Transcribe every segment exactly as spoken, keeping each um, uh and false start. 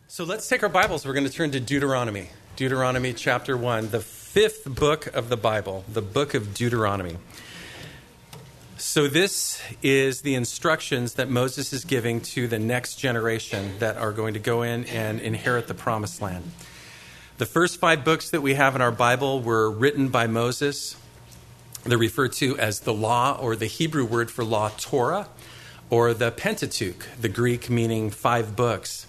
So let's take our Bibles. We're going to turn to Deuteronomy. Deuteronomy chapter one, the fifth book of the Bible, the book of Deuteronomy. So this is the instructions that Moses is giving to the next generation that are going to go in and inherit the promised land. The first five books that we have in our Bible were written by Moses. They're referred to as the law, or the Hebrew word for law, Torah, or the Pentateuch, the Greek meaning five books.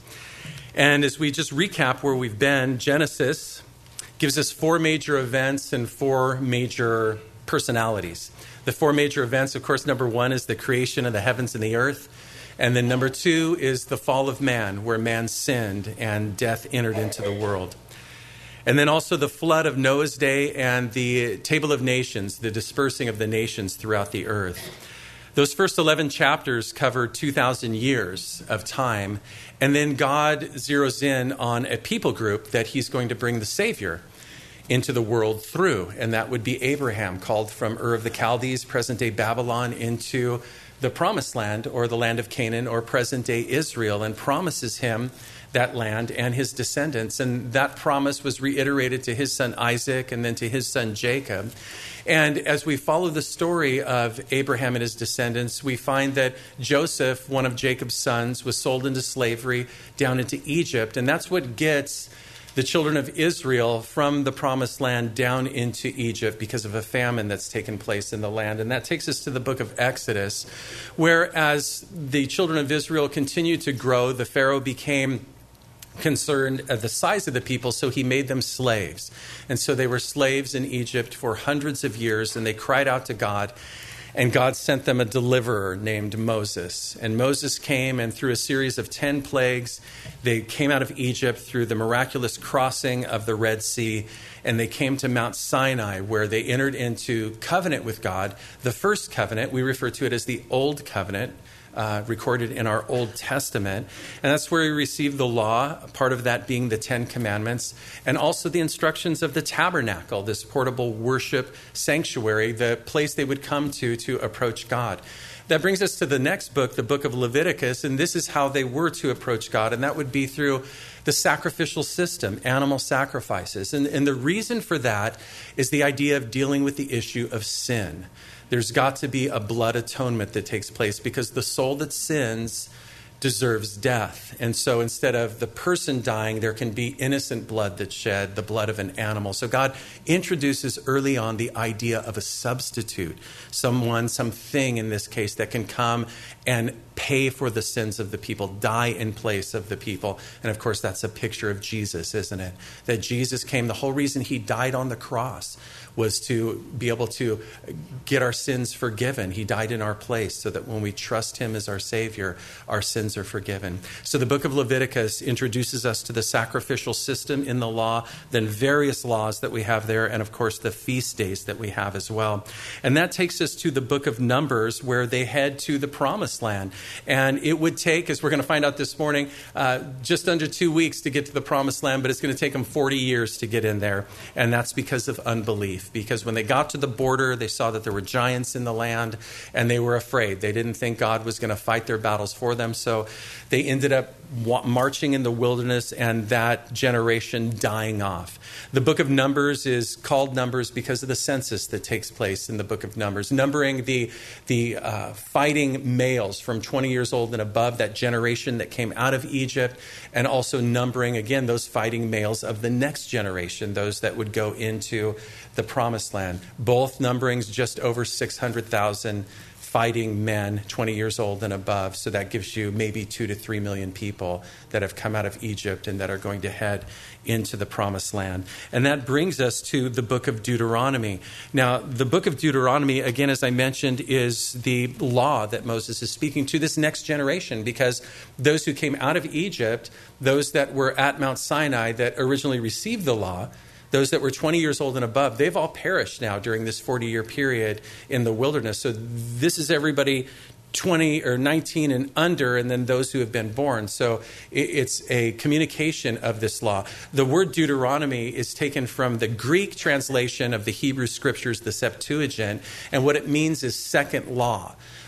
And as we just recap where we've been, Genesis gives us four major events and four major personalities. The four major events, of course, number one is the creation of the heavens and the earth. And then number two is the fall of man, where man sinned and death entered into the world. And then also the flood of Noah's day and the table of nations, the dispersing of the nations throughout the earth. Those first eleven chapters cover two thousand years of time. And then God zeroes in on a people group that he's going to bring the Savior into the world through. And that would be Abraham, called from Ur of the Chaldees, present-day Babylon, into the Promised Land, or the land of Canaan, or present-day Israel, and promises him that land and his descendants. And that promise was reiterated to his son Isaac and then to his son Jacob. And as we follow the story of Abraham and his descendants, we find that Joseph, one of Jacob's sons, was sold into slavery down into Egypt. And that's what gets the children of Israel from the promised land down into Egypt because of a famine that's taken place in the land. And that takes us to the book of Exodus, where as the children of Israel continued to grow, the Pharaoh became concerned at the size of the people, so he made them slaves. And so they were slaves in Egypt for hundreds of years, and they cried out to God, and God sent them a deliverer named Moses. And Moses came, and through a series of ten plagues, they came out of Egypt through the miraculous crossing of the Red Sea, and they came to Mount Sinai, where they entered into covenant with God. The first covenant, we refer to it as the Old Covenant, Uh, recorded in our Old Testament. And that's where we receive the law, part of that being the Ten Commandments, and also the instructions of the tabernacle, this portable worship sanctuary, the place they would come to to approach God. That brings us to the next book, the book of Leviticus, and this is how they were to approach God, and that would be through the sacrificial system, animal sacrifices. And, and the reason for that is the idea of dealing with the issue of sin. There's got to be a blood atonement that takes place because the soul that sins deserves death. And so instead of the person dying, there can be innocent blood that's shed, the blood of an animal. So God introduces early on the idea of a substitute, someone, something in this case, that can come and pay for the sins of the people, die in place of the people. And of course, that's a picture of Jesus, isn't it? That Jesus came, the whole reason he died on the cross was to be able to get our sins forgiven. He died in our place so that when we trust him as our Savior, our sins are forgiven. So the book of Leviticus introduces us to the sacrificial system in the law, then various laws that we have there, and of course the feast days that we have as well. And that takes us to the book of Numbers, where they head to the promised land. And it would take, as we're going to find out this morning, uh, just under two weeks to get to the promised land, but it's going to take them forty years to get in there. And that's because of unbelief. Because when they got to the border, they saw that there were giants in the land, and they were afraid. They didn't think God was going to fight their battles for them. So they ended up marching in the wilderness, and that generation dying off. The book of Numbers is called Numbers because of the census that takes place in the book of Numbers, numbering the, the uh, fighting males from twenty years old and above, that generation that came out of Egypt, and also numbering, again, those fighting males of the next generation, those that would go into the promised land. Both numberings just over six hundred thousand fighting men, twenty years old and above. So that gives you maybe two to three million people that have come out of Egypt and that are going to head into the promised land. And that brings us to the book of Deuteronomy. Now, the book of Deuteronomy, again, as I mentioned, is the law that Moses is speaking to this next generation, because those who came out of Egypt, those that were at Mount Sinai that originally received the law, those that were twenty years old and above, they've all perished now during this forty-year period in the wilderness. So this is everybody twenty or nineteen and under, and then those who have been born. So it's a communication of this law. The word Deuteronomy is taken from the Greek translation of the Hebrew scriptures, the Septuagint, and what it means is second law.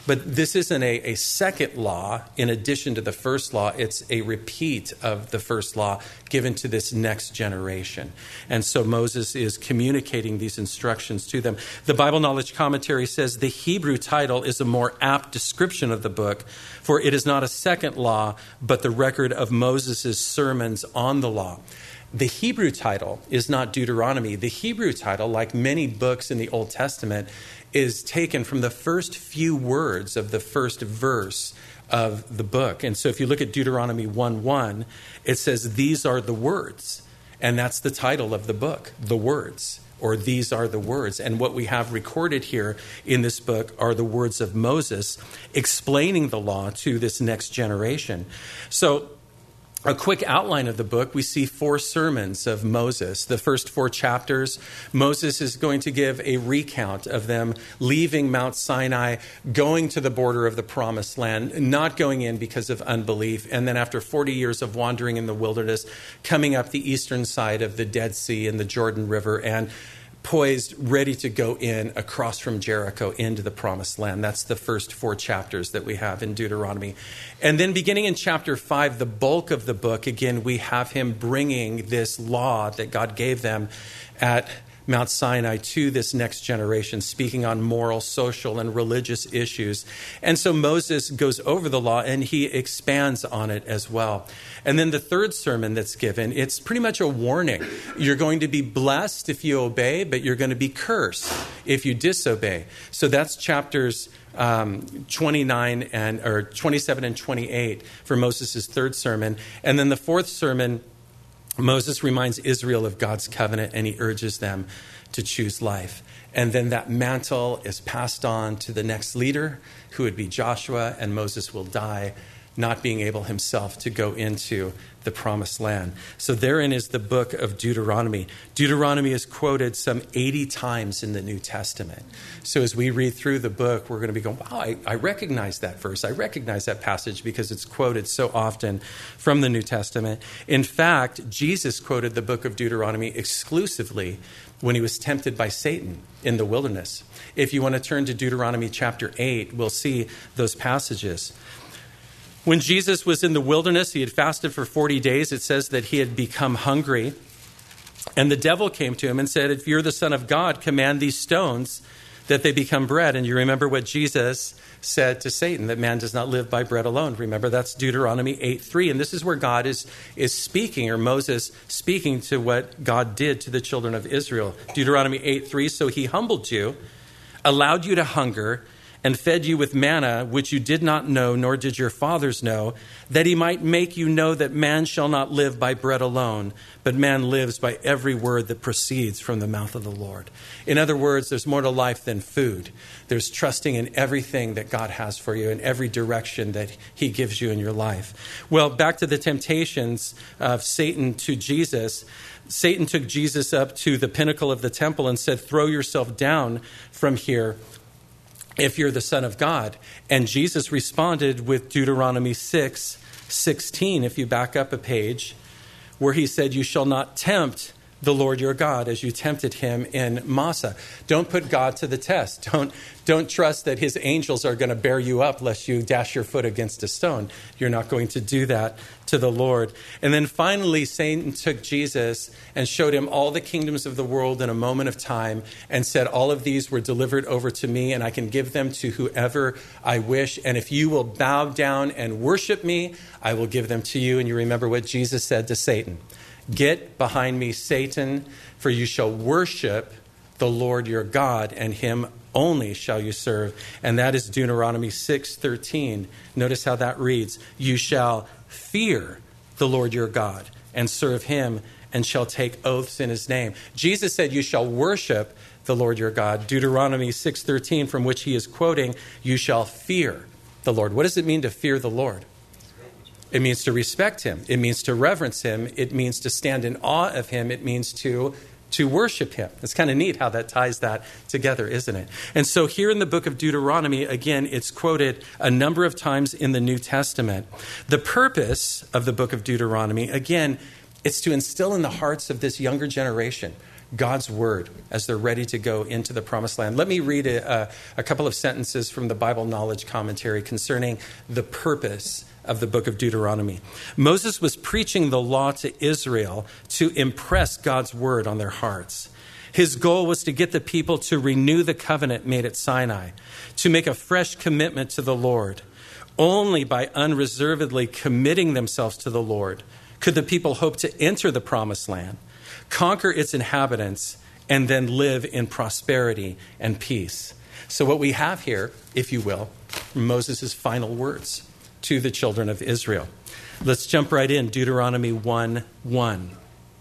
But this isn't a, a second law in addition to the first law. It's a repeat of the first law given to this next generation. And so Moses is communicating these instructions to them. The Bible Knowledge Commentary says the Hebrew title is a more apt description of the book, for it is not a second law, but the record of Moses' sermons on the law. The Hebrew title is not Deuteronomy. The Hebrew title, like many books in the Old Testament, is taken from the first few words of the first verse of the book. And so if you look at Deuteronomy one one, it says, these are the words. And that's the title of the book, the words, or these are the words. And what we have recorded here in this book are the words of Moses explaining the law to this next generation. So a quick outline of the book, we see four sermons of Moses. The first four chapters, Moses is going to give a recount of them leaving Mount Sinai, going to the border of the Promised Land, not going in because of unbelief, and then after forty years of wandering in the wilderness, coming up the eastern side of the Dead Sea and the Jordan River, and poised, ready to go in across from Jericho into the Promised Land. That's the first four chapters that we have in Deuteronomy. And then beginning in chapter five, the bulk of the book, again, we have him bringing this law that God gave them at Mount Sinai to this next generation, speaking on moral, social, and religious issues. And so Moses goes over the law and he expands on it as well. And then the third sermon that's given, it's pretty much a warning. You're going to be blessed if you obey, but you're going to be cursed if you disobey. So that's chapters um, twenty-nine and or twenty-seven and twenty-eight for Moses' third sermon. And then the fourth sermon, Moses reminds Israel of God's covenant and he urges them to choose life. And then that mantle is passed on to the next leader, who would be Joshua, and Moses will die, not being able himself to go into the Promised Land. So therein is the book of Deuteronomy. Deuteronomy is quoted some eighty times in the New Testament. So as we read through the book, we're going to be going, wow, I, I recognize that verse. I recognize that passage because it's quoted so often from the New Testament. In fact, Jesus quoted the book of Deuteronomy exclusively when he was tempted by Satan in the wilderness. If you want to turn to Deuteronomy chapter eight, we'll see those passages. When Jesus was in the wilderness, he had fasted for forty days. It says that he had become hungry. And the devil came to him and said, if you're the Son of God, command these stones that they become bread. And you remember what Jesus said to Satan, that man does not live by bread alone. Remember, that's Deuteronomy eight three. And this is where God is, is speaking, or Moses speaking to what God did to the children of Israel. Deuteronomy eight three, so he humbled you, allowed you to hunger, and fed you with manna, which you did not know, nor did your fathers know, that he might make you know that man shall not live by bread alone, but man lives by every word that proceeds from the mouth of the Lord. In other words, there's more to life than food. There's trusting in everything that God has for you, in every direction that he gives you in your life. Well, back to the temptations of Satan to Jesus. Satan took Jesus up to the pinnacle of the temple and said, throw yourself down from here if you're the Son of God. And Jesus responded with Deuteronomy six sixteen, if you back up a page, where he said, you shall not tempt the Lord your God as you tempted him in Massah. Don't put God to the test. Don't, don't trust that his angels are going to bear you up lest you dash your foot against a stone. You're not going to do that to the Lord. And then finally, Satan took Jesus and showed him all the kingdoms of the world in a moment of time and said, all of these were delivered over to me and I can give them to whoever I wish. And if you will bow down and worship me, I will give them to you. And you remember what Jesus said to Satan. Get behind me, Satan, for you shall worship the Lord your God, and him only shall you serve. And that is Deuteronomy six thirteen. Notice how that reads. You shall fear the Lord your God and serve him, and shall take oaths in his name. Jesus said you shall worship the Lord your God. Deuteronomy six thirteen, from which he is quoting, you shall fear the Lord. What does it mean to fear the Lord? It means to respect him. It means to reverence him. It means to stand in awe of him. It means to, to worship him. It's kind of neat how that ties that together, isn't it? And so here in the book of Deuteronomy, again, it's quoted a number of times in the New Testament. The purpose of the book of Deuteronomy, again, it's to instill in the hearts of this younger generation God's word as they're ready to go into the promised land. Let me read a, a, a couple of sentences from the Bible Knowledge Commentary concerning the purpose of the book of Deuteronomy. Moses was preaching the law to Israel to impress God's word on their hearts. His goal was to get the people to renew the covenant made at Sinai, to make a fresh commitment to the Lord. Only by unreservedly committing themselves to the Lord could the people hope to enter the promised land, conquer its inhabitants, and then live in prosperity and peace. So what we have here, if you will, Moses' final words to the children of Israel. Let's jump right in, Deuteronomy one one.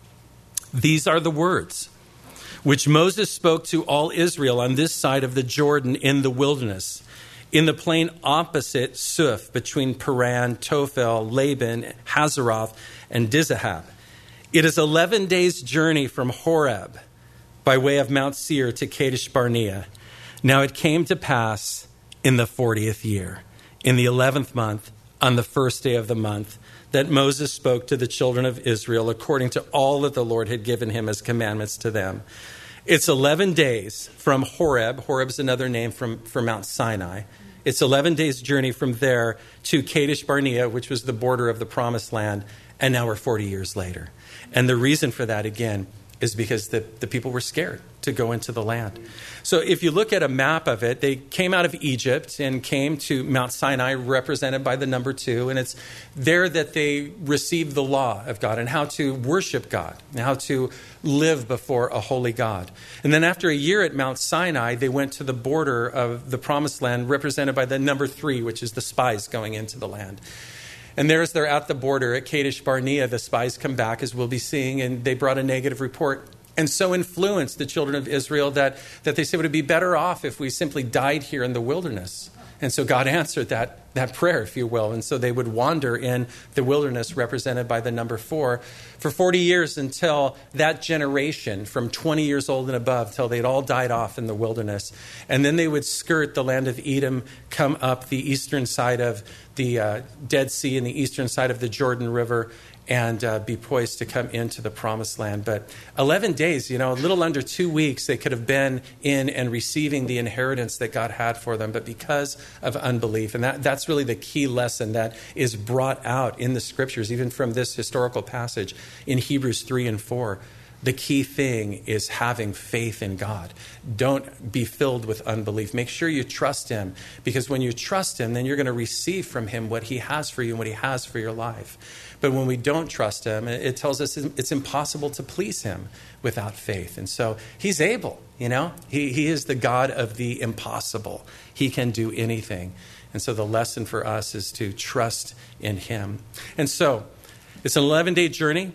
These are the words which Moses spoke to all Israel on this side of the Jordan in the wilderness, in the plain opposite Suf, between Paran, Tophel, Laban, Hazeroth, and Dizahab. It is eleven days' journey from Horeb by way of Mount Seir to Kadesh Barnea. Now it came to pass in the fortieth year, in the eleventh month, on the first day of the month, that Moses spoke to the children of Israel according to all that the Lord had given him as commandments to them. It's eleven days from Horeb. Horeb's another name from, for Mount Sinai. It's eleven days' journey from there to Kadesh Barnea, which was the border of the promised land. And now we're forty years later. And the reason for that, again, is because the, the people were scared to go into the land. So if you look at a map of it, they came out of Egypt and came to Mount Sinai, represented by the number two. And it's there that they received the law of God and how to worship God and how to live before a holy God. And then after a year at Mount Sinai, they went to the border of the promised land, represented by the number three, which is the spies going into the land. And there, as they're at the border at Kadesh Barnea, the spies come back, as we'll be seeing, and they brought a negative report. And so influenced the children of Israel that, that they said, would it be better off if we simply died here in the wilderness? And so God answered that, that prayer, if you will. And so they would wander in the wilderness, represented by the number four, for forty years, until that generation from twenty years old and above, till they'd all died off in the wilderness. And then they would skirt the land of Edom, come up the eastern side of the uh, Dead Sea and the eastern side of the Jordan River, and uh, be poised to come into the promised land. But eleven days, you know, a little under two weeks, they could have been in and receiving the inheritance that God had for them. But because of unbelief, and that, that's really the key lesson that is brought out in the scriptures, even from this historical passage in Hebrews three and four. The key thing is having faith in God. Don't be filled with unbelief. Make sure you trust him, because when you trust him, then you're going to receive from him what he has for you and what he has for your life. But when we don't trust him, it tells us it's impossible to please him without faith. And so he's able, you know, he, he is the God of the impossible. He can do anything. And so the lesson for us is to trust in him. And so it's an eleven-day journey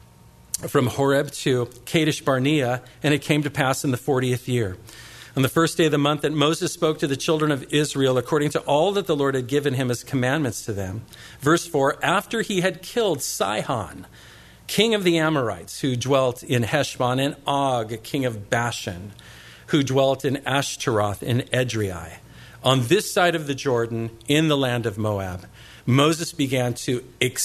from Horeb to Kadesh Barnea, and it came to pass in the fortieth year, on the first day of the month, that Moses spoke to the children of Israel according to all that the Lord had given him as commandments to them. Verse four, after he had killed Sihon, king of the Amorites, who dwelt in Heshbon, and Og, king of Bashan, who dwelt in Ashtaroth in Edrei, on this side of the Jordan, in the land of Moab, Moses began to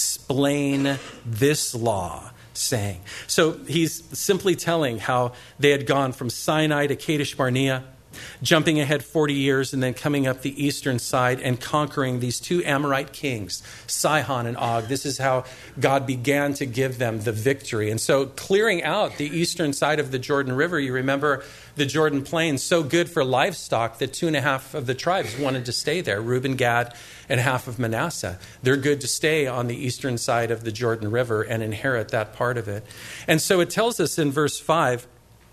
explain this law, saying. So he's simply telling how they had gone from Sinai to Kadesh Barnea, jumping ahead forty years and then coming up the eastern side and conquering these two Amorite kings, Sihon and Og. This is how God began to give them the victory. And so clearing out the eastern side of the Jordan River, you remember the Jordan Plain, so good for livestock that two and a half of the tribes wanted to stay there, Reuben, Gad, and half of Manasseh. They're good to stay on the eastern side of the Jordan River and inherit that part of it. And so it tells us in verse five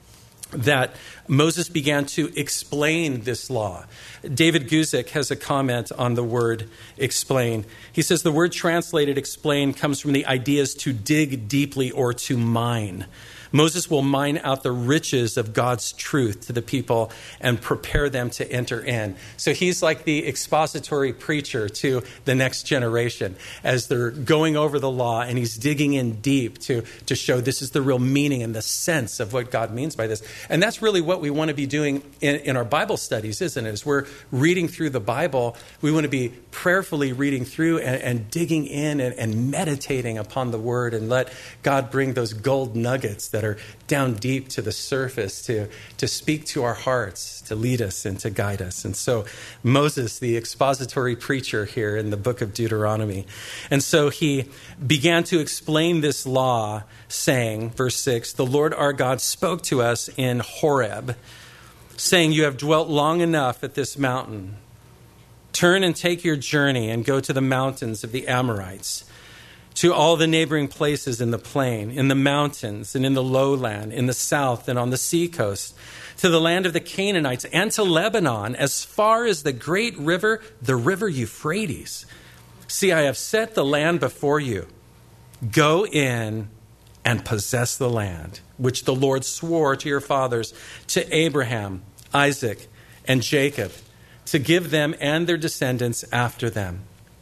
that Moses began to explain this law. David Guzik has a comment on the word explain. He says the word translated explain comes from the ideas to dig deeply or to mine. Moses will mine out the riches of God's truth to the people and prepare them to enter in. So he's like the expository preacher to the next generation as they're going over the law, and he's digging in deep to, to show this is the real meaning and the sense of what God means by this. And that's really what we want to be doing in, in our Bible studies, isn't it? As we're reading through the Bible, we want to be prayerfully reading through and, and digging in and, and meditating upon the word, and let God bring those gold nuggets that that are down deep to the surface to, to speak to our hearts, to lead us and to guide us. And so Moses, the expository preacher here in the book of Deuteronomy, and so he began to explain this law, saying, verse six, the Lord our God spoke to us in Horeb, saying, you have dwelt long enough at this mountain. Turn and take your journey and go to the mountains of the Amorites, to all the neighboring places in the plain, in the mountains and in the lowland, in the south and on the seacoast, to the land of the Canaanites and to Lebanon, as far as the great river, the river Euphrates. See, I have set the land before you. Go in and possess the land, which the Lord swore to your fathers, to Abraham, Isaac, and Jacob, to give them and their descendants after them.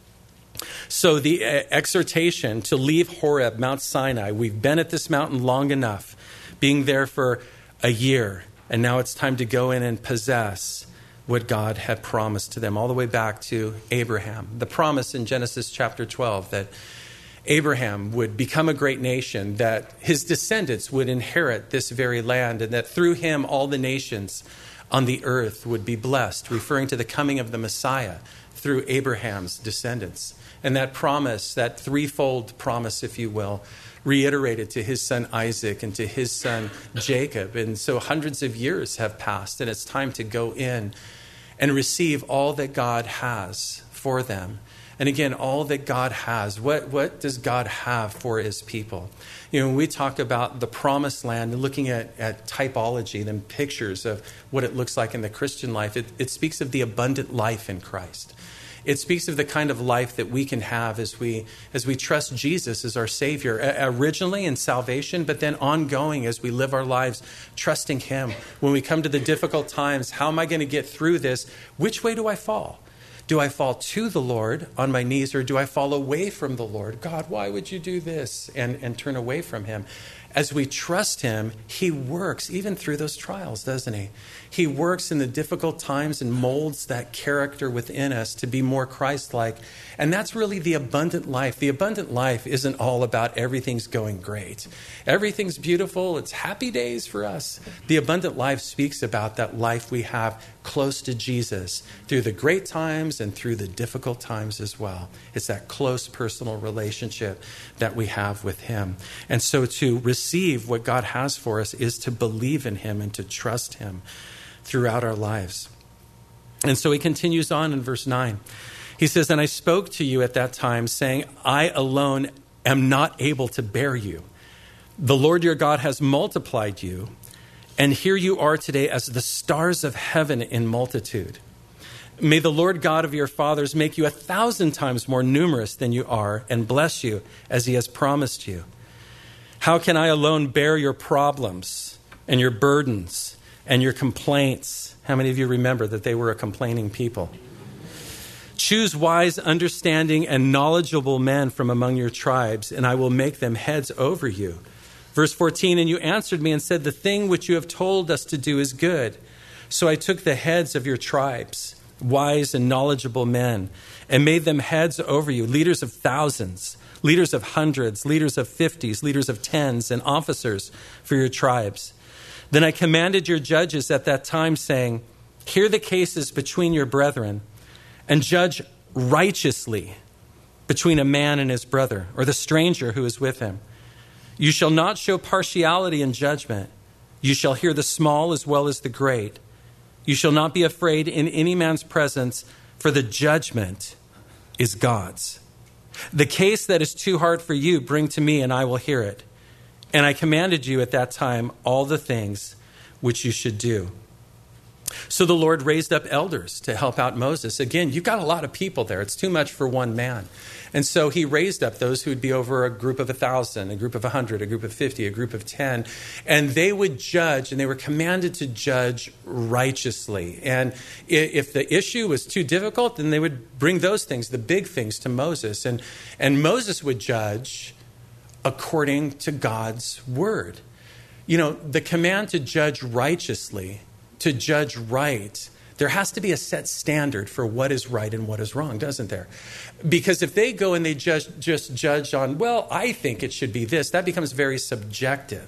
So the uh, exhortation to leave Horeb, Mount Sinai, we've been at this mountain long enough, being there for a year, and now it's time to go in and possess what God had promised to them, all the way back to Abraham. The promise in Genesis chapter twelve that Abraham would become a great nation, that his descendants would inherit this very land, and that through him all the nations on the earth would be blessed, referring to the coming of the Messiah through Abraham's descendants. And that promise, that threefold promise, if you will, reiterated to his son Isaac and to his son Jacob. And so hundreds of years have passed, and it's time to go in and receive all that God has for them. And again, all that God has, what, what does God have for his people? You know, when we talk about the promised land and looking at, at typology and pictures of what it looks like in the Christian life, it, it speaks of the abundant life in Christ. It speaks of the kind of life that we can have as we as we trust Jesus as our Savior, uh, originally in salvation, but then ongoing as we live our lives trusting him. When we come to the difficult times, how am I going to get through this? Which way do I fall? Do I fall to the Lord on my knees, or do I fall away from the Lord? God, why would you do this? And, and turn away from him. As we trust him, he works even through those trials, doesn't he? He works in the difficult times and molds that character within us to be more Christ-like. And that's really the abundant life. The abundant life isn't all about everything's going great. Everything's beautiful. It's happy days for us. The abundant life speaks about that life we have close to Jesus through the great times and through the difficult times as well. It's that close personal relationship that we have with him. And so to receive what God has for us is to believe in him and to trust him throughout our lives. And so he continues on in verse nine. He says, and I spoke to you at that time, saying, I alone am not able to bear you. The Lord your God has multiplied you, and here you are today as the stars of heaven in multitude. May the Lord God of your fathers make you a thousand times more numerous than you are, and bless you as he has promised you. How can I alone bear your problems and your burdens and your complaints? How many of you remember that they were a complaining people? Choose wise, understanding, and knowledgeable men from among your tribes, and I will make them heads over you. Verse fourteen, and you answered me and said, the thing which you have told us to do is good. So I took the heads of your tribes, wise and knowledgeable men, and made them heads over you, leaders of thousands, leaders of hundreds, leaders of fifties, leaders of tens, and officers for your tribes. Then I commanded your judges at that time, saying, hear the cases between your brethren, and judge righteously between a man and his brother, or the stranger who is with him. You shall not show partiality in judgment. You shall hear the small as well as the great. You shall not be afraid in any man's presence, for the judgment is God's. The case that is too hard for you, bring to me, and I will hear it. And I commanded you at that time all the things which you should do. So the Lord raised up elders to help out Moses. Again, you've got a lot of people there. It's too much for one man. And so he raised up those who would be over a group of a thousand, a group of a hundred, a group of fifty, a group of ten. And they would judge, and they were commanded to judge righteously. And if the issue was too difficult, then they would bring those things, the big things, to Moses. And, and Moses would judge according to God's word. You know, the command to judge righteously, to judge right, there has to be a set standard for what is right and what is wrong, doesn't there? Because if they go and they just, just judge on, well, I think it should be this, that becomes very subjective.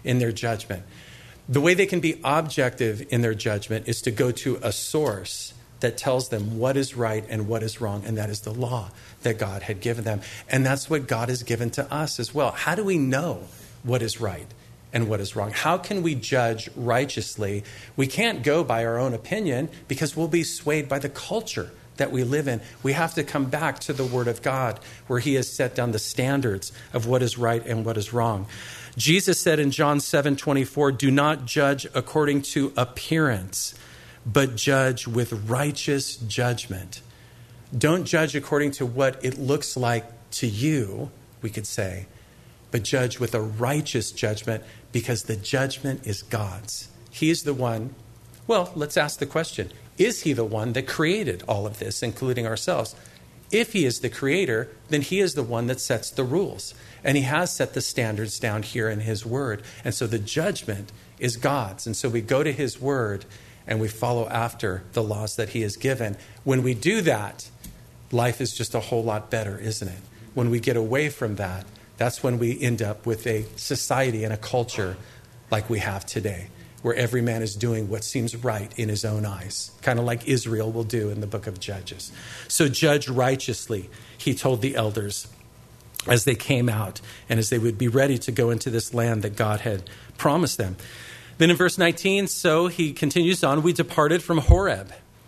in their judgment. The way they can be objective in their judgment is to go to a source that tells them what is right and what is wrong, and that is the law that God had given them. And that's what God has given to us as well. How do we know what is right and what is wrong? How can we judge righteously? We can't go by our own opinion because we'll be swayed by the culture that we live in. We have to come back to the Word of God, where he has set down the standards of what is right and what is wrong. Jesus said in John seven twenty-four, "Do not judge according to appearance, but judge with righteous judgment." Don't judge according to what it looks like to you, we could say, but judge with a righteous judgment, because the judgment is God's. He's the one. Well, let's ask the question, is he the one that created all of this, including ourselves? If he is the creator, then he is the one that sets the rules. And he has set the standards down here in his word. And so the judgment is God's. And so we go to his word and we follow after the laws that he has given. When we do that, life is just a whole lot better, isn't it? When we get away from that, that's when we end up with a society and a culture like we have today, where every man is doing what seems right in his own eyes, kind of like Israel will do in the book of Judges. So judge righteously, he told the elders as they came out and as they would be ready to go into this land that God had promised them. Then in verse nineteen, so he continues on, "We departed from Horeb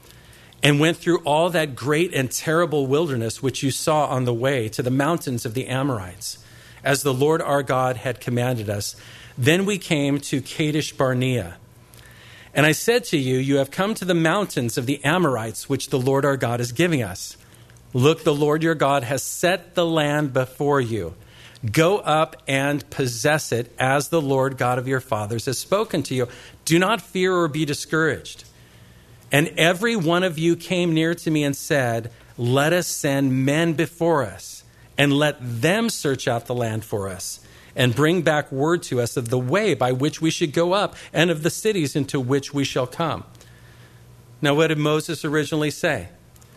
and went through all that great and terrible wilderness which you saw on the way to the mountains of the Amorites, as the Lord our God had commanded us. Then we came to Kadesh Barnea. And I said to you, you have come to the mountains of the Amorites, which the Lord our God is giving us. Look, the Lord your God has set the land before you. Go up and possess it, as the Lord God of your fathers has spoken to you. Do not fear or be discouraged." And every one of you came near to me and said, "Let us send men before us, and let them search out the land for us, and bring back word to us of the way by which we should go up, and of the cities into which we shall come." Now, what did Moses originally say?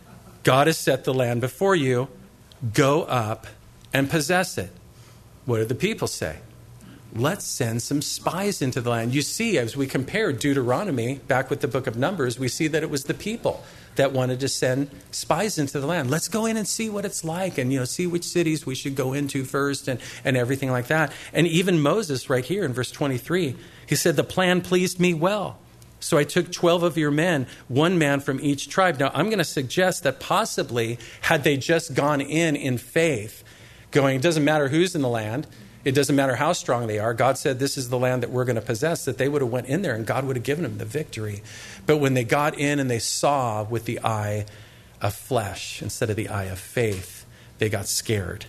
God has set the land before you. Go up and possess it. What did the people say? Let's send some spies into the land. You see, as we compare Deuteronomy back with the book of Numbers, we see that it was the people that wanted to send spies into the land. Let's go in and see what it's like, and, you know, see which cities we should go into first, and, and everything like that. And even Moses right here in verse twenty-three, he said, "The plan pleased me well. So I took twelve of your men, one man from each tribe." Now, I'm going to suggest that possibly had they just gone in in faith, going, it doesn't matter who's in the land, it doesn't matter how strong they are, God said this is the land that we're going to possess, that they would have went in there and God would have given them the victory. But when they got in and they saw with the eye of flesh instead of the eye of faith, they got scared.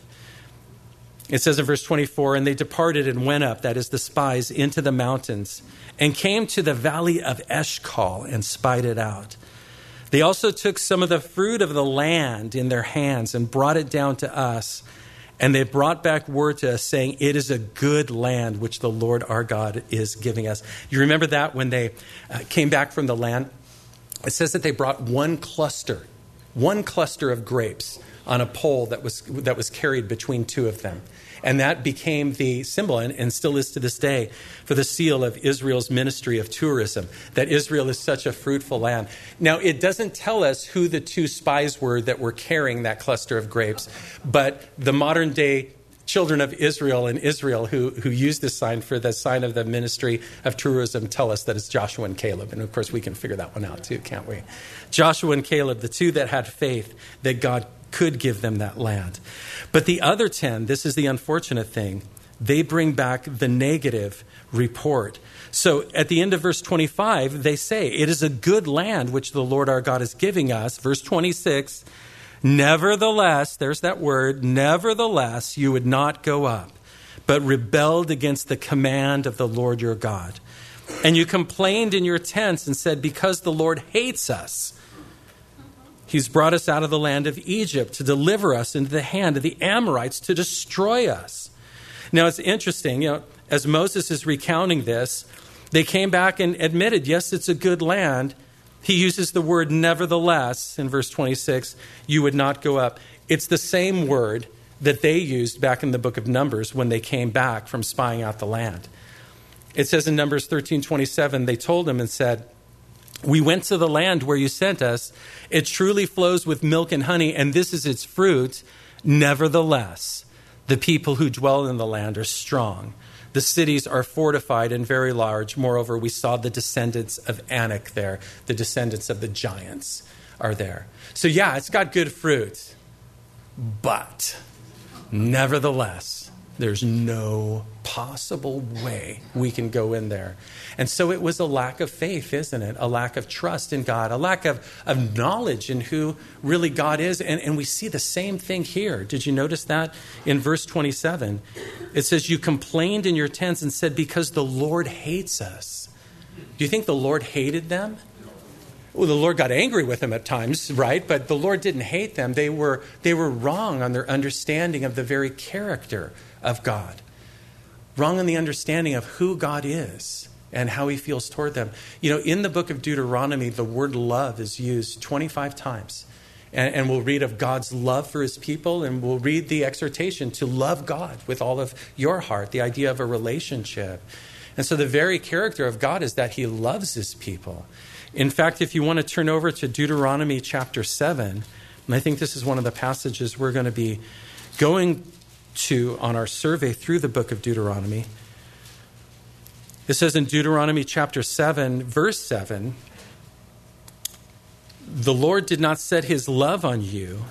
It says in verse twenty-four, "And they departed and went up," that is the spies, "into the mountains, and came to the valley of Eshcol and spied it out. They also took some of the fruit of the land in their hands and brought it down to us. And they brought back word to us saying, it is a good land which the Lord our God is giving us." You remember that when they uh, came back from the land? It says that they brought one cluster, one cluster of grapes on a pole that was that was carried between two of them. And that became the symbol, and, and still is to this day, for the seal of Israel's ministry of tourism, that Israel is such a fruitful land. Now, it doesn't tell us who the two spies were that were carrying that cluster of grapes, but the modern day children of Israel in Israel who, who use this sign for the sign of the ministry of tourism tell us that it's Joshua and Caleb. And of course, we can figure that one out too, can't we? Joshua and Caleb, the two that had faith that God could give them that land. But the other ten, this is the unfortunate thing, they bring back the negative report. So at the end of verse twenty-five, they say, "It is a good land which the Lord our God is giving us." Verse twenty-six, "Nevertheless," there's that word, "nevertheless, you would not go up, but rebelled against the command of the Lord your God. And you complained in your tents and said, because the Lord hates us, He's brought us out of the land of Egypt to deliver us into the hand of the Amorites to destroy us." Now, it's interesting, you know, as Moses is recounting this, they came back and admitted, yes, it's a good land. He uses the word nevertheless in verse twenty-six, "you would not go up." It's the same word that they used back in the book of Numbers when they came back from spying out the land. It says in Numbers thirteen twenty-seven, they told him and said, "We went to the land where you sent us. It truly flows with milk and honey, and this is its fruit. Nevertheless, the people who dwell in the land are strong. The cities are fortified and very large. Moreover, we saw the descendants of Anak there. The descendants of the giants are there." So yeah, it's got good fruit. But nevertheless, there's no possible way we can go in there. And so it was a lack of faith, isn't it? A lack of trust in God, a lack of, of knowledge in who really God is. And, and we see the same thing here. Did you notice that? In verse twenty-seven, it says, "You complained in your tents and said, because the Lord hates us." Do you think the Lord hated them? Well, the Lord got angry with them at times, right? But the Lord didn't hate them. They were, they were wrong on their understanding of the very character of God. Wrong in the understanding of who God is and how he feels toward them. You know, in the book of Deuteronomy, the word love is used twenty-five times. And, and we'll read of God's love for his people, and we'll read the exhortation to love God with all of your heart, the idea of a relationship. And so the very character of God is that he loves his people. In fact, if you want to turn over to Deuteronomy chapter seven, and I think this is one of the passages we're going to be going to on our survey through the book of Deuteronomy. It says in Deuteronomy chapter seven, verse seven, "The Lord did not set his love on you,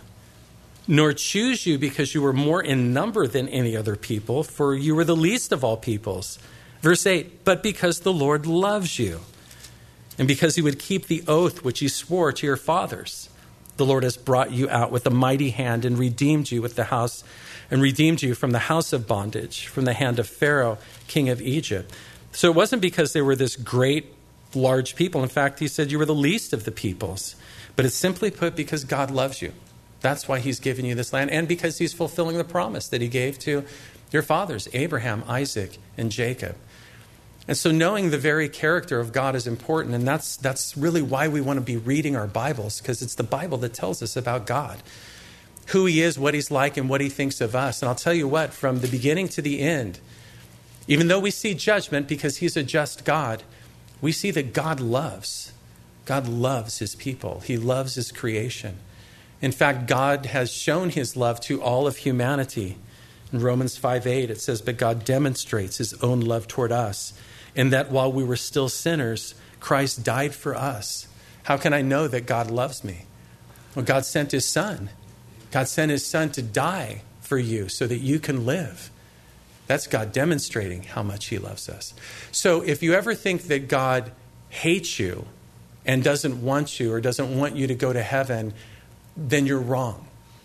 nor choose you because you were more in number than any other people, for you were the least of all peoples." Verse eight, "But because the Lord loves you, and because he would keep the oath which he swore to your fathers, the Lord has brought you out with a mighty hand and redeemed you with the house and redeemed you from the house of bondage, from the hand of Pharaoh, king of Egypt." So it wasn't because they were this great, large people. In fact, he said you were the least of the peoples. But it's simply put because God loves you. That's why he's given you this land, and because he's fulfilling the promise that he gave to your fathers, Abraham, Isaac, and Jacob. And so knowing the very character of God is important, and that's that's really why we want to be reading our Bibles, because it's the Bible that tells us about God, who he is, what he's like, and what he thinks of us. And I'll tell you what, from the beginning to the end, even though we see judgment because he's a just God, we see that God loves. God loves his people. He loves his creation. In fact, God has shown his love to all of humanity. In Romans five eight, it says, "But God demonstrates his own love toward us, in that while we were still sinners, Christ died for us." How can I know that God loves me? Well, God sent his son. God sent his son to die for you so that you can live. That's God demonstrating how much he loves us. So if you ever think that God hates you and doesn't want you or doesn't want you to go to heaven, then you're wrong.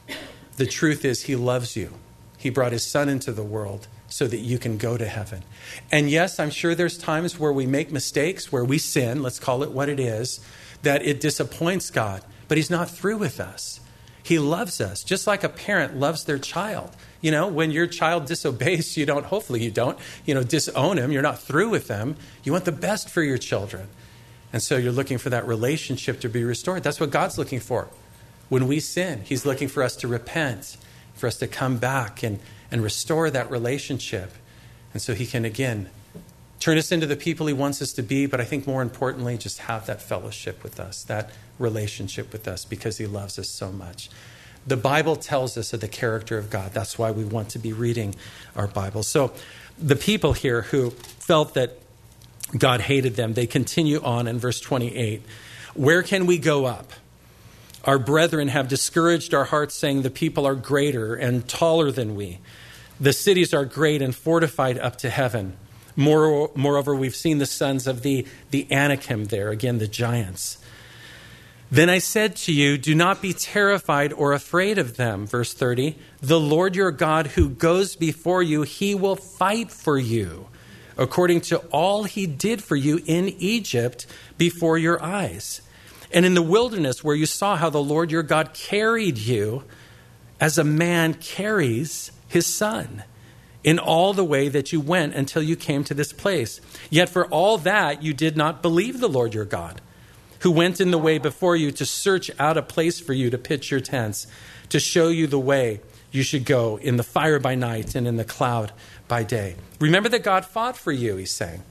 The truth is he loves you. He brought his son into the world so that you can go to heaven. And yes, I'm sure there's times where we make mistakes, where we sin, let's call it what it is, that it disappoints God. But he's not through with us. He loves us, just like a parent loves their child. You know, when your child disobeys, you don't, hopefully you don't, you know, disown him. You're not through with them. You want the best for your children. And so you're looking for that relationship to be restored. That's what God's looking for. When we sin, he's looking for us to repent, for us to come back and, and restore that relationship. And so he can, again, turn us into the people he wants us to be, but I think more importantly, just have that fellowship with us, that relationship with us, because he loves us so much. The Bible tells us of the character of God. That's why we want to be reading our Bible. So the people here who felt that God hated them, they continue on in verse twenty-eight. "Where can we go up? Our brethren have discouraged our hearts, saying the people are greater and taller than we. The cities are great and fortified up to heaven. More, moreover, we've seen the sons of the, the Anakim there," again, the giants. "Then I said to you, do not be terrified or afraid of them." Verse thirty, "The Lord your God who goes before you, he will fight for you, according to all he did for you in Egypt before your eyes. And in the wilderness where you saw how the Lord your God carried you as a man carries his son, in all the way that you went until you came to this place. Yet for all that you did not believe the Lord your God, who went in the way before you to search out a place for you to pitch your tents, to show you the way you should go, in the fire by night and in the cloud by day." Remember that God fought for you, he's saying.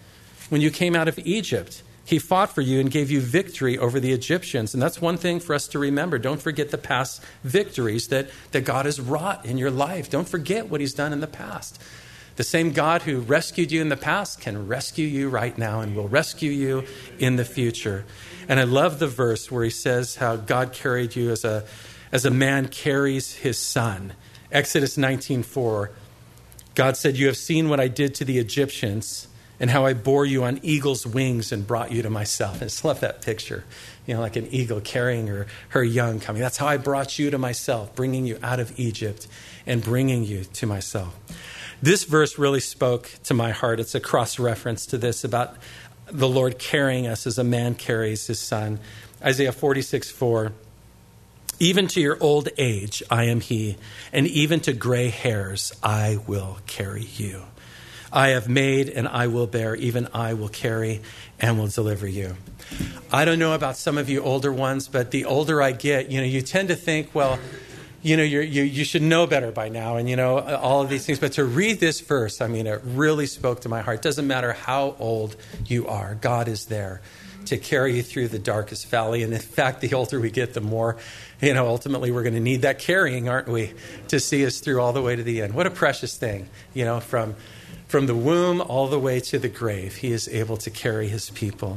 when you came out of Egypt. He fought for you and gave you victory over the Egyptians. And that's one thing for us to remember. Don't forget the past victories that, that God has wrought in your life. Don't forget what he's done in the past. The same God who rescued you in the past can rescue you right now and will rescue you in the future. And I love the verse where he says how God carried you as a, as a man carries his son. Exodus nineteen four, God said, "You have seen what I did to the Egyptians and how I bore you on eagle's wings and brought you to myself." I just love that picture. You know, like an eagle carrying her, her young coming. That's how I brought you to myself, bringing you out of Egypt and bringing you to myself. This verse really spoke to my heart. It's a cross-reference to this about the Lord carrying us as a man carries his son. Isaiah forty-six four, "Even to your old age I am he, and even to gray hairs I will carry you. I have made and I will bear, even I will carry and will deliver you." I don't know about some of you older ones, but the older I get, you know, you tend to think, well, you know, you're, you you should know better by now, and, you know, all of these things. But to read this verse, I mean, it really spoke to my heart. It doesn't matter how old you are. God is there to carry you through the darkest valley. And in fact, the older we get, the more, you know, ultimately we're going to need that carrying, aren't we, to see us through all the way to the end. What a precious thing, you know, from from the womb all the way to the grave. He is able to carry his people.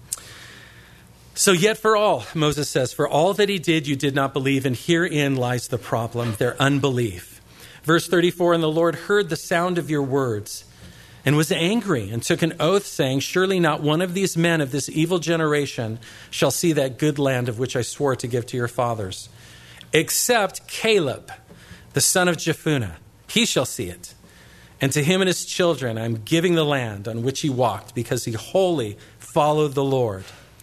So yet for all, Moses says, "For all that he did, you did not believe, and herein lies the problem, their unbelief." Verse thirty-four, "And the Lord heard the sound of your words and was angry and took an oath, saying, 'Surely not one of these men of this evil generation shall see that good land of which I swore to give to your fathers, except Caleb, the son of Jephunneh. He shall see it. And to him and his children I am giving the land on which he walked, because he wholly followed the Lord.'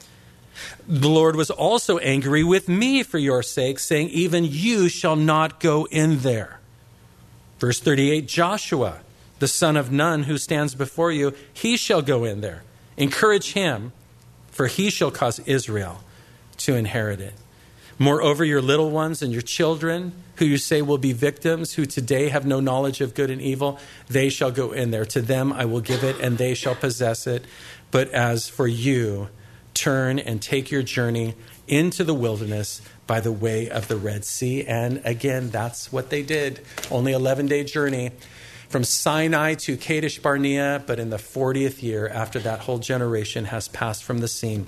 The Lord was also angry with me for your sake, saying, 'Even you shall not go in there.'" Verse thirty-eight, "Joshua, the son of Nun, who stands before you, he shall go in there. Encourage him, for he shall cause Israel to inherit it. Moreover, your little ones and your children, who you say will be victims, who today have no knowledge of good and evil, they shall go in there. To them I will give it, and they shall possess it. But as for you, turn and take your journey into the wilderness by the way of the Red Sea." And again, that's what they did. Only eleven-day journey from Sinai to Kadesh Barnea, but in the fortieth year after that whole generation has passed from the scene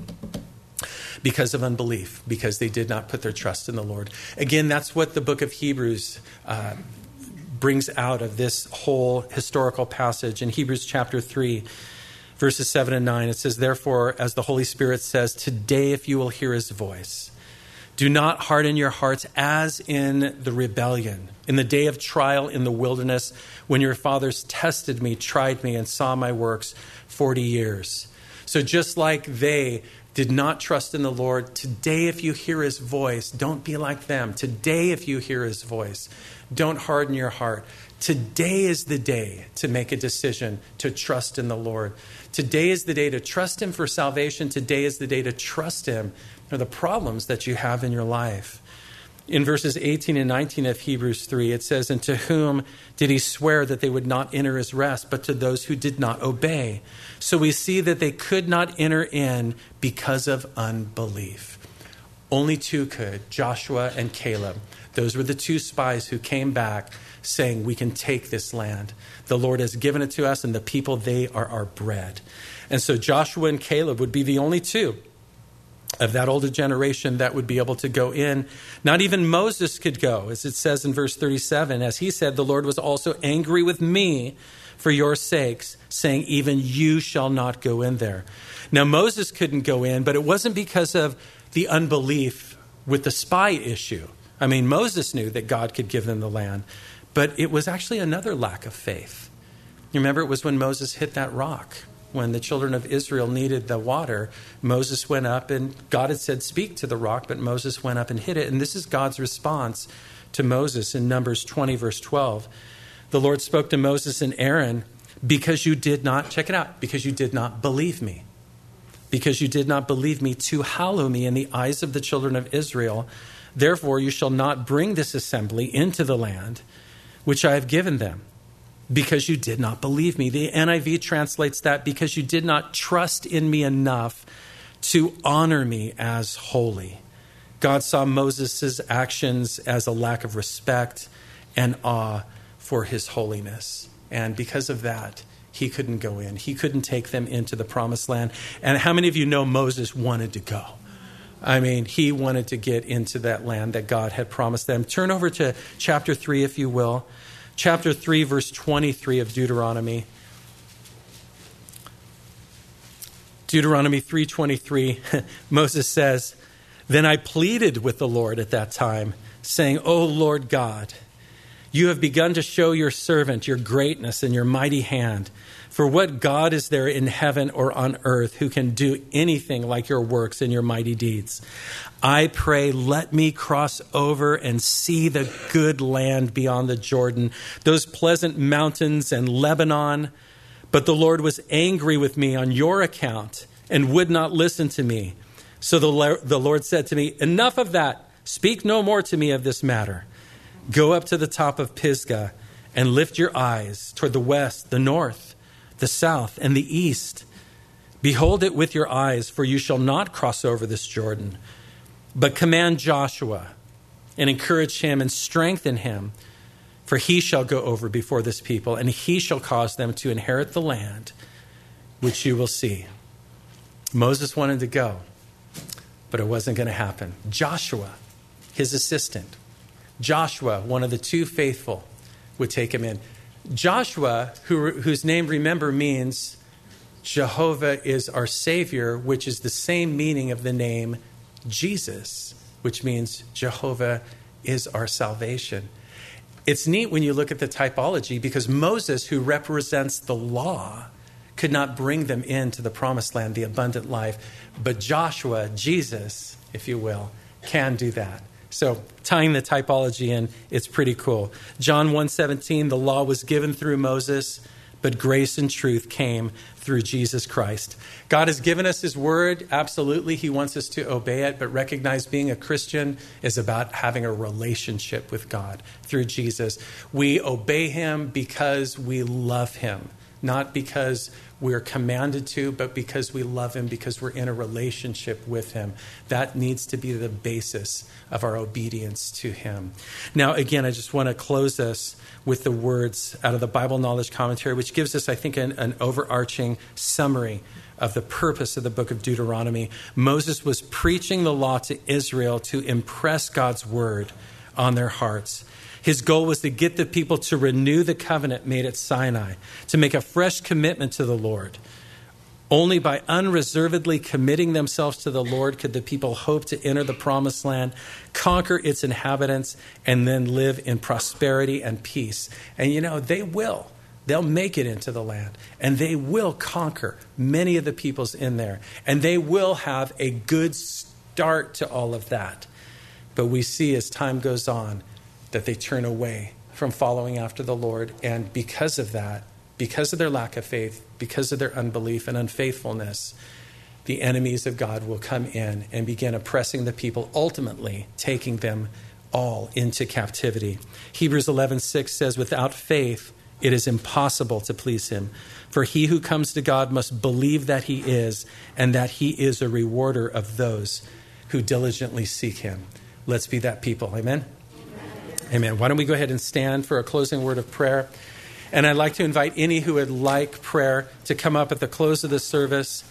because of unbelief, because they did not put their trust in the Lord. Again, that's what the book of Hebrews uh, brings out of this whole historical passage. In Hebrews chapter three, verses seven and nine, it says, "Therefore, as the Holy Spirit says, today if you will hear his voice, do not harden your hearts as in the rebellion, in the day of trial in the wilderness, when your fathers tested me, tried me, and saw my works forty years. So just like they did not trust in the Lord, today if you hear his voice, don't be like them. Today if you hear his voice, don't harden your heart. Today is the day to make a decision to trust in the Lord. Today is the day to trust him for salvation. Today is the day to trust him for the problems that you have in your life." In verses eighteen and nineteen of Hebrews three, it says, "And to whom did he swear that they would not enter his rest, but to those who did not obey?" So we see that they could not enter in because of unbelief. Only two could, Joshua and Caleb. Those were the two spies who came back saying, "We can take this land. The Lord has given it to us, and the people, they are our bread." And so Joshua and Caleb would be the only two of that older generation that would be able to go in. Not even Moses could go, as it says in verse thirty-seven. As he said, "The Lord was also angry with me for your sakes, saying, 'Even you shall not go in there.'" Now, Moses couldn't go in, but it wasn't because of the unbelief with the spy issue. I mean, Moses knew that God could give them the land, but it was actually another lack of faith. You remember, it was when Moses hit that rock. When the children of Israel needed the water, Moses went up, and God had said, "Speak to the rock," but Moses went up and hit it. And this is God's response to Moses in Numbers twenty, verse twelve. "The Lord spoke to Moses and Aaron, because you did not," check it out, "because you did not believe me. Because you did not believe me to hallow me in the eyes of the children of Israel. Therefore you shall not bring this assembly into the land which I have given them. because you did not believe me. The N I V translates that, because you did not trust in me enough to honor me as holy. God saw Moses' actions as a lack of respect and awe for his holiness. And because of that, he couldn't go in. He couldn't take them into the promised land. And how many of you know Moses wanted to go? I mean, he wanted to get into that land that God had promised them. Turn over to chapter three, if you will. Chapter three, verse twenty-three of Deuteronomy. Deuteronomy three twenty-three, Moses says, "Then I pleaded with the Lord at that time, saying, O Lord God, you have begun to show your servant your greatness and your mighty hand. For what God is there in heaven or on earth who can do anything like your works and your mighty deeds? I pray, let me cross over and see the good land beyond the Jordan, those pleasant mountains and Lebanon. But the Lord was angry with me on your account and would not listen to me. So the, the Lord said to me, enough of that. Speak no more to me of this matter. Go up to the top of Pisgah and lift your eyes toward the west, the north, the south, and the east. Behold it with your eyes, for you shall not cross over this Jordan. But command Joshua and encourage him and strengthen him, for he shall go over before this people, and he shall cause them to inherit the land, which you will see." Moses wanted to go, but it wasn't going to happen. Joshua, his assistant, Joshua, one of the two faithful, would take him in. Joshua, who, whose name, remember, means Jehovah is our Savior, which is the same meaning of the name Jesus, which means Jehovah is our salvation. It's neat when you look at the typology, because Moses, who represents the law, could not bring them into the promised land, the abundant life. But Joshua, Jesus, if you will, can do that. So tying the typology in, it's pretty cool. John one seventeen, the law was given through Moses, but grace and truth came through Jesus Christ. God has given us his word. Absolutely, he wants us to obey it, but recognize being a Christian is about having a relationship with God through Jesus. We obey him because we love him, not because we're commanded to, but because we love him, because we're in a relationship with him. That needs to be the basis of our obedience to him. Now, again, I just want to close us with the words out of the Bible Knowledge Commentary, which gives us, I think, an, an overarching summary of the purpose of the book of Deuteronomy. Moses was preaching the law to Israel to impress God's word on their hearts. His goal was to get the people to renew the covenant made at Sinai, to make a fresh commitment to the Lord. Only by unreservedly committing themselves to the Lord could the people hope to enter the promised land, conquer its inhabitants, and then live in prosperity and peace. And you know, they will. They'll make it into the land, and they will conquer many of the peoples in there, and they will have a good start to all of that. But we see as time goes on that they turn away from following after the Lord. And because of that, because of their lack of faith, because of their unbelief and unfaithfulness, the enemies of God will come in and begin oppressing the people, ultimately taking them all into captivity. Hebrews eleven six says, without faith, it is impossible to please him. For he who comes to God must believe that he is, and that he is a rewarder of those who diligently seek him. Let's be that people. Amen? Amen. Why don't we go ahead and stand for a closing word of prayer? And I'd like to invite any who would like prayer to come up at the close of the service.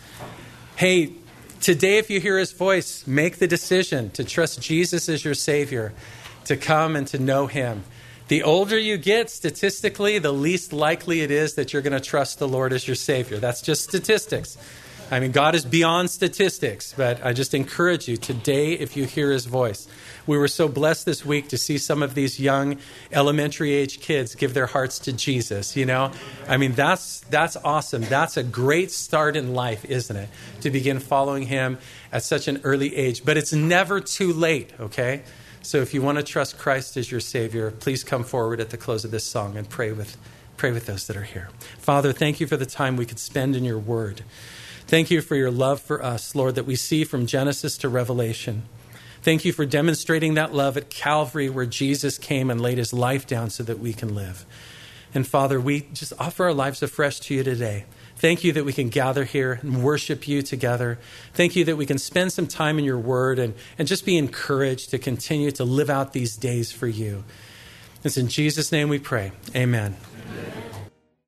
Hey, today, if you hear his voice, make the decision to trust Jesus as your Savior, to come and to know him. The older you get, statistically, the least likely it is that you're going to trust the Lord as your Savior. That's just statistics. I mean, God is beyond statistics, but I just encourage you today, if you hear his voice. We were so blessed this week to see some of these young elementary age kids give their hearts to Jesus, you know? I mean, that's that's awesome. That's a great start in life, isn't it? To begin following him at such an early age. But it's never too late, okay? So if you want to trust Christ as your Savior, please come forward at the close of this song and pray with pray with those that are here. Father, thank you for the time we could spend in your word. Thank you for your love for us, Lord, that we see from Genesis to Revelation. Thank you for demonstrating that love at Calvary, where Jesus came and laid his life down so that we can live. And Father, we just offer our lives afresh to you today. Thank you that we can gather here and worship you together. Thank you that we can spend some time in your word and, and just be encouraged to continue to live out these days for you. It's in Jesus' name we pray. Amen. Amen.